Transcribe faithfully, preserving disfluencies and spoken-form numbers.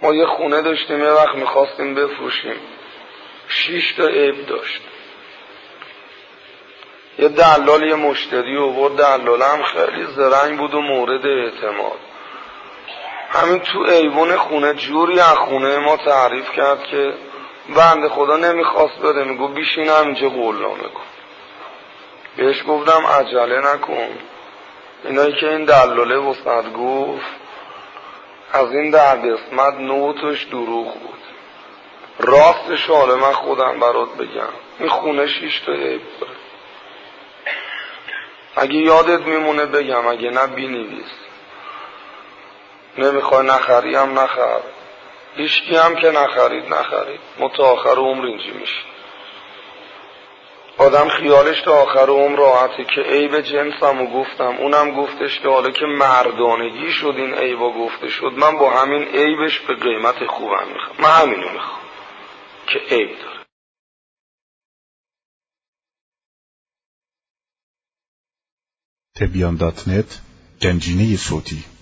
ما یه خونه داشتیم، یه وقت میخواستیم بفروشیم، شیش تا عیب داشت. یه دلال یه مشتری آورد، دلال هم خیلی زرنگ بود و مورد اعتماد. همین تو ایوون خونه جوری از خونه ما تعریف کرد که بنده خدا نمیخواست بره، میگو بیشین همینجا قولنامه کن. بهش گفتم عجله نکن، اینایی که این دلاله وسط گفت از این ده قسمت نوتش دروغ بود، راستش حالا من خودم برات بگم این خونه شیش تا عیب داره. اگه یادت میمونه بگم، اگه نه بینویس. نمیخوای نخری هم نخر، هیچکی هم که نخرید نخرید، ما تا آخر عمر اینجی میشی. آدم خیالش تا آخر عمر راحته که عیب جنسمو گفتم، اونم گفتش که حالا که مردانگی شد این عیبا گفته شد، من با همین عیبش به قیمت خوبم میخوام. من همینو میخوام که عیب داره. تبیان دات نت، گنجینه صوتی.